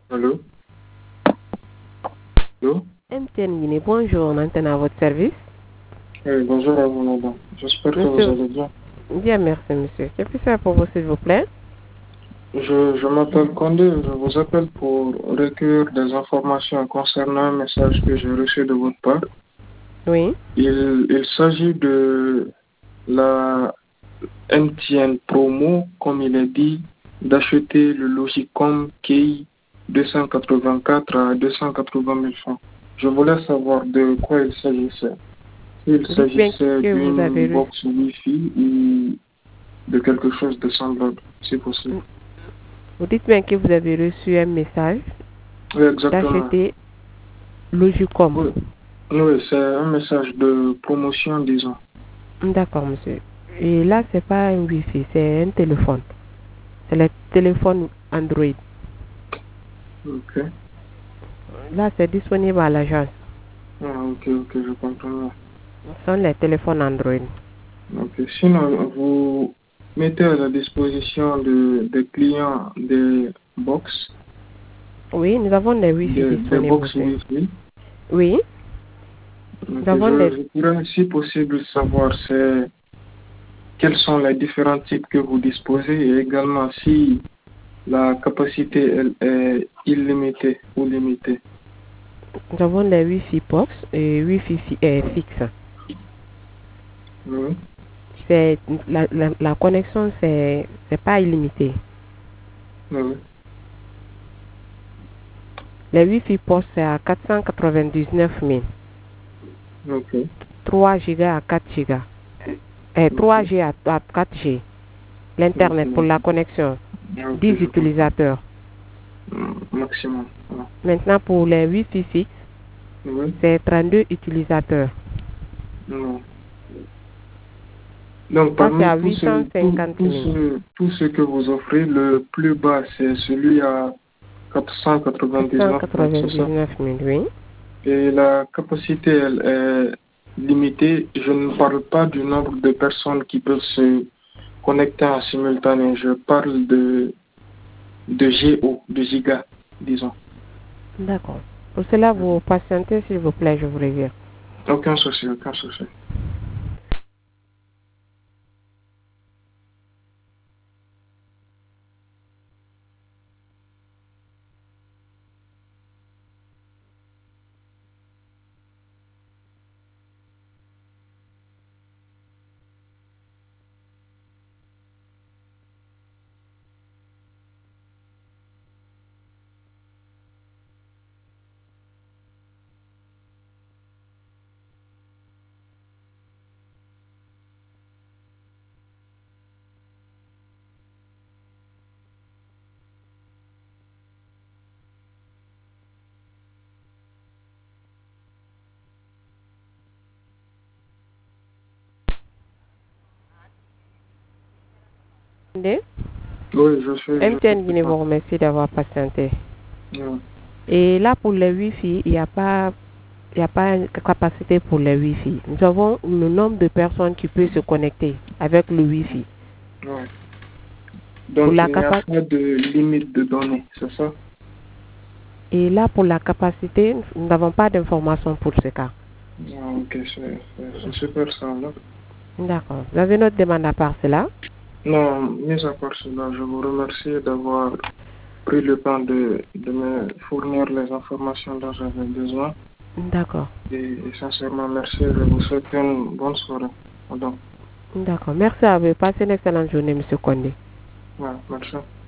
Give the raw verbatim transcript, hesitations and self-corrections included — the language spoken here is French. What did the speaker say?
Allô? Allô? M T N Guinée, bonjour, maintenant à votre service. Oui, bonjour à vous, madame. J'espère que vous Monsieur, allez bien. bien merci, monsieur. Que puis-je faire pour vous, s'il vous plaît? Je, je m'appelle Condé, je vous appelle pour recueillir des informations concernant un message que j'ai reçu de votre part. Oui. Il, il s'agit de la M T N promo, comme il est dit, d'acheter le Logicom Key deux cent quatre-vingt-quatre à deux cent quatre-vingt mille francs. Je voulais savoir de quoi il s'agissait. S'il Dites bien s'agissait que vous avez d'une reçu. box Wi-Fi ou de quelque chose de semblable, si possible. Vous dites bien que vous avez reçu un message Oui, exactement. d'acheter Logicom. Oui, oui, c'est un message de promotion, disons. D'accord, monsieur. Et là, c'est pas un Wi-Fi, c'est un téléphone. C'est le téléphone Android. Ok. Là, c'est disponible à l'agence. Ah, ok, ok, je comprends. Ce sont les téléphones Android. Ok. Sinon, vous mettez à la disposition de, des clients des box, Oui, nous avons des Wi-Fi des, des disponibles, box monsieur. Wi-Fi. Oui, Donc, nous avons je, des... je pourrais, si possible, savoir c'est, quels sont les différents types que vous disposez et également si la capacité elle, est illimitée ou limitée. Nous avons des Wi-Fi box et Wi-Fi fi- euh, fixe. Oui. C'est la, la, la connexion, c'est c'est pas illimité. Oui. Les Wi-Fi post c'est à quatre cent quatre-vingt-dix-neuf mille. Ok. trois gigas à quatre gigas. Et trois G à, à quatre G. Ok. L'internet pour la connexion. Ok, dix je comprends. utilisateurs. Mm, Maximum. Voilà. Maintenant pour les Wi-Fi fixe, Oui. c'est trente-deux utilisateurs. Non. Donc, Ça c'est parmi à tous huit cent ceux, tous, cinquante tous mille. ceux, tous ceux que vous offrez, le plus bas, c'est celui à quatre cent quatre-vingt-dix-neuf francs, c'est ça? quatre cent quatre-vingt-dix-neuf mille, oui. Et la capacité, elle est limitée. Je ne parle pas du nombre de personnes qui peuvent se connecter en simultané. Je parle de, de G O, de giga, disons. D'accord. Pour cela, vous patientez s'il vous plaît, je vous reviens. Aucun souci, aucun souci. Attendez. Oui, je suis, je M T N suis Guinée pas. vous remercie d'avoir patienté. Oui. Et là, pour les Wi-Fi, il n'y a pas, il n'y a pas une capacité pour les Wi-Fi. Nous avons le nombre de personnes qui peuvent se connecter avec le Wi-Fi. Oui. Pour Donc, la il n'y a capa- pas de limite de données, c'est ça? Et là, pour la capacité, nous n'avons pas d'informations pour ce cas. Ah, ok, c'est c'est- c'est super ça, là. D'accord. Vous avez une autre demande à part cela? Non, mis à part cela, je vous remercie d'avoir pris le temps de, de me fournir les informations dont j'avais besoin. D'accord. Et, et sincèrement, merci. Je vous souhaite une bonne soirée. Madame. D'accord. Merci à vous. Passez une excellente journée, Monsieur Condé. Ouais, merci.